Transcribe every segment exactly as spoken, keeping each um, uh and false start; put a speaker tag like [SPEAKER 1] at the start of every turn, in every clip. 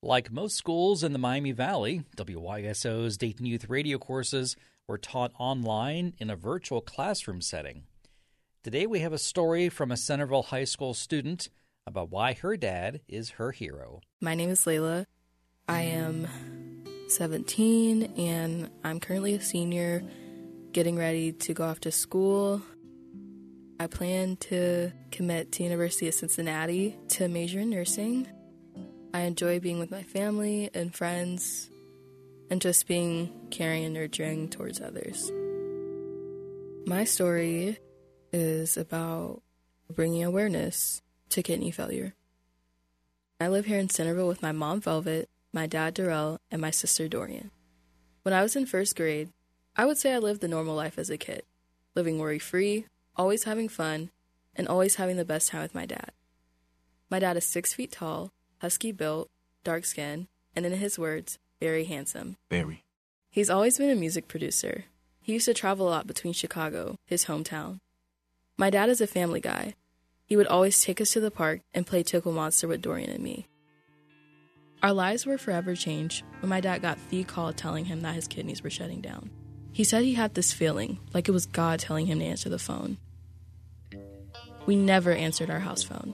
[SPEAKER 1] Like most schools in the Miami Valley, W Y S O's Dayton Youth Radio courses were taught online in a virtual classroom setting. Today we have a story from a Centerville High School student about why her dad is her hero.
[SPEAKER 2] My name is Layla. I am seventeen, and I'm currently a senior, getting ready to go off to school. I plan to commit to University of Cincinnati to major in nursing. I enjoy being with my family and friends and just being caring and nurturing towards others. My story is about bringing awareness to kidney failure. I live here in Centerville with my mom, Velvet, my dad, Darrell, and my sister, Dorian. When I was in first grade, I would say I lived the normal life as a kid, living worry-free, always having fun, and always having the best time with my dad. My dad is six feet tall, husky built, dark skin, and in his words, very handsome.
[SPEAKER 3] Very.
[SPEAKER 2] He's always been a music producer. He used to travel a lot between Chicago, his hometown. My dad is a family guy. He would always take us to the park and play Tickle Monster with Dorian and me. Our lives were forever changed when my dad got the call telling him that his kidneys were shutting down. He said he had this feeling, like it was God telling him to answer the phone. We never answered our house phone.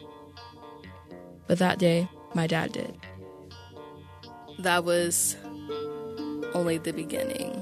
[SPEAKER 2] But that day, my dad did. That was only the beginning.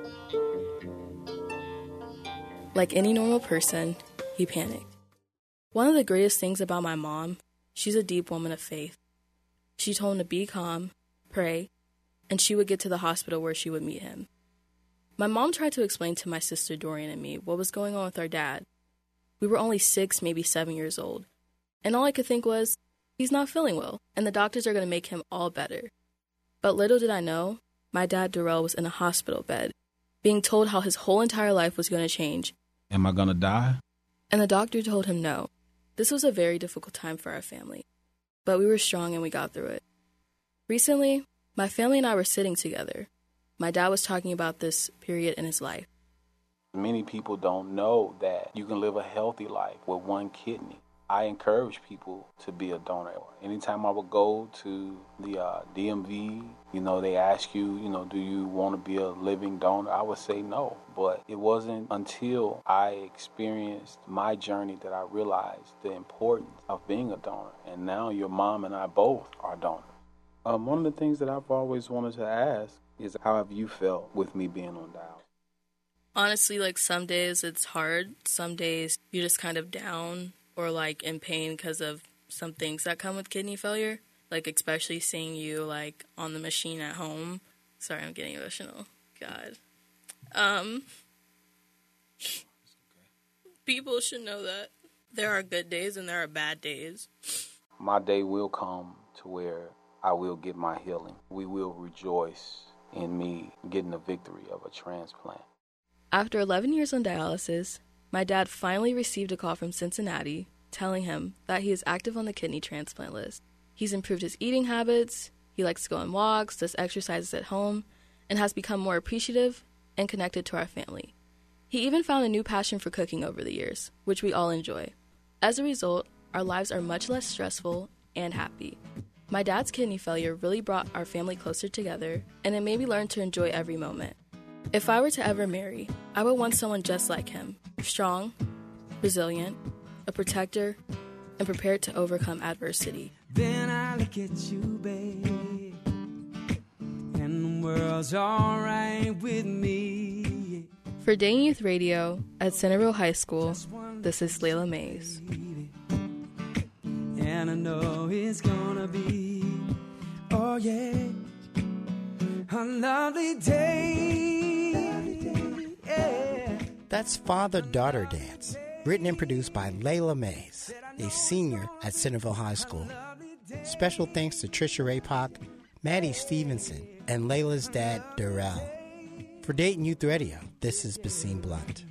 [SPEAKER 2] Like any normal person, he panicked. One of the greatest things about my mom, she's a deep woman of faith. She told him to be calm, pray, and she would get to the hospital where she would meet him. My mom tried to explain to my sister Dorian and me what was going on with our dad. We were only six, maybe seven years old, and all I could think was, he's not feeling well, and the doctors are going to make him all better. But little did I know, my dad, Darrell, was in a hospital bed, being told how his whole entire life was going to change.
[SPEAKER 3] Am I going to die?
[SPEAKER 2] And the doctor told him no. This was a very difficult time for our family, but we were strong and we got through it. Recently, my family and I were sitting together. My dad was talking about this period in his life.
[SPEAKER 4] Many people don't know that you can live a healthy life with one kidney. I encourage people to be a donor. Anytime I would go to the uh, D M V, you know, they ask you, you know, do you want to be a living donor? I would say no. But it wasn't until I experienced my journey that I realized the importance of being a donor. And now your mom and I both are donors. Um, one of the things that I've always wanted to ask is, how have you felt with me being on dialysis?
[SPEAKER 2] Honestly, like some days it's hard. Some days you're just kind of down or like in pain because of some things that come with kidney failure, like especially seeing you like on the machine at home. Sorry, I'm getting emotional. God. Um, people should know that there are good days and there are bad days.
[SPEAKER 4] My day will come to where I will get my healing. We will rejoice in me getting the victory of a transplant.
[SPEAKER 2] After eleven years on dialysis, my dad finally received a call from Cincinnati telling him that he is active on the kidney transplant list. He's improved his eating habits, he likes to go on walks, does exercises at home, and has become more appreciative and connected to our family. He even found a new passion for cooking over the years, which we all enjoy. As a result, our lives are much less stressful and happy. My dad's kidney failure really brought our family closer together, and it made me learn to enjoy every moment. If I were to ever marry, I would want someone just like him, strong, resilient, a protector, and prepared to overcome adversity.
[SPEAKER 5] Then I look at you, babe, and the world's all right with me.
[SPEAKER 2] For Dayton Youth Radio at Centerville High School, this is Layla Mays.
[SPEAKER 5] And I know it's gonna be, oh yeah, a lovely day. Yeah.
[SPEAKER 6] That's Father-Daughter Dance, written and produced by Layla Mays, a senior at Centerville High School. Special thanks to Trisha Raypock, Maddie Stevenson, and Layla's dad, Darrell. For Dayton Youth Radio, this is Basim Blunt.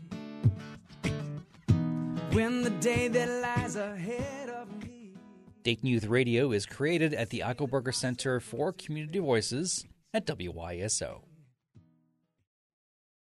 [SPEAKER 5] When the day that lies ahead of me.
[SPEAKER 1] Dayton Youth Radio is created at the Eichelberger Center for Community Voices at W Y S O.